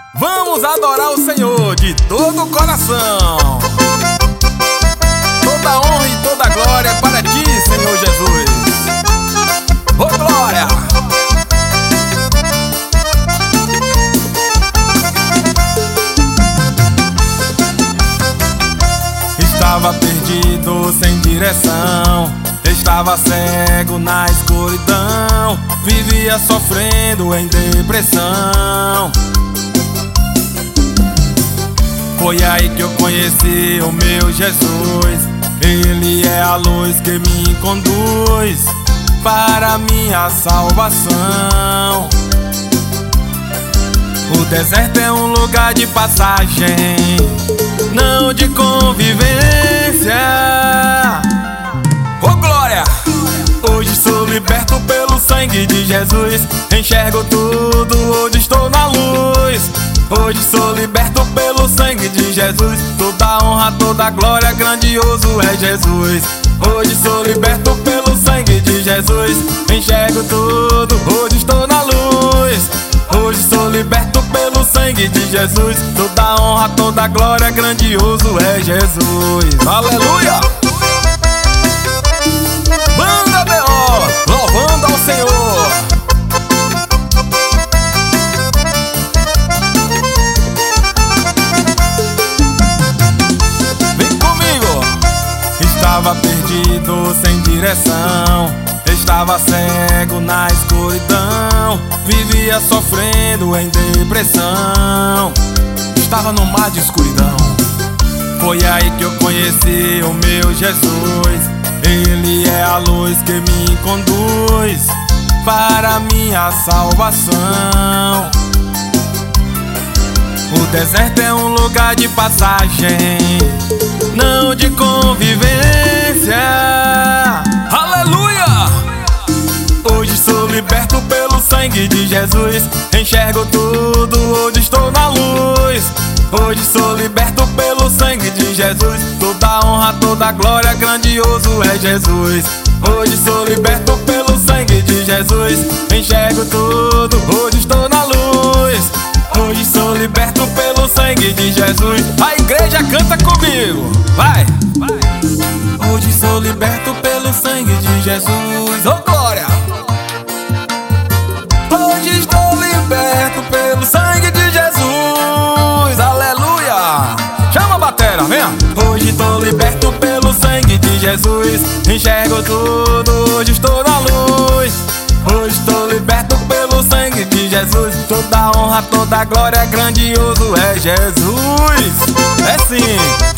Vamos adorar o Senhor de todo o coração. Toda honra e toda glória é para ti, Senhor Jesus. Ô glória! Estava perdido, sem direção. Estava cego na escuridão. Vivia sofrendo em depressão. Foi aí que eu conheci o meu Jesus. Ele é a luz que me conduz para a minha salvação. O deserto é um lugar de passagem, não de convivência. Oh glória! Hoje sou liberto pelo sangue de Jesus. Enxergo tudo, hoje estou na luz. Hoje sou liberto pelo sangue de Jesus. Toda honra, toda glória, grandioso é Jesus. Hoje sou liberto pelo sangue de Jesus. Enxergo tudo, hoje estou na luz. Hoje sou liberto pelo sangue de Jesus. Toda honra, toda glória, grandioso é Jesus. Aleluia! Banda B.O. louvando ao Senhor. Vem comigo! Estava perdido, sem direção. Estava cego na escuridão. Vivia sofrendo em depressão. Estava no mar de escuridão. Foi aí que eu conheci o meu Jesus. Ele é a luz que me conduz para a minha salvação. O deserto é um lugar de passagem, não de convivência. Aleluia! Hoje sou liberto pelo sangue de Jesus. Enxergo tudo, hoje estou na luz. Hoje sou liberto pelo sangue de Jesus. Toda honra, toda glória, grandioso é Jesus. Hoje sou liberto pelo sangue de Jesus. Enxergo tudo, hoje estou na luz. Hoje sou liberto pelo sangue de Jesus. A igreja canta comigo, vai! Hoje sou liberto pelo sangue de Jesus. Oh glória! Hoje estou liberto pelo sangue de Jesus. Aleluia! Chama a batera, vem! Hoje estou liberto pelo sangue de Jesus. Enxergo tudo, hoje estou na luz. Hoje estou liberto pelo sangue de Jesus. Toda honra, toda glória, grandioso é Jesus. É sim!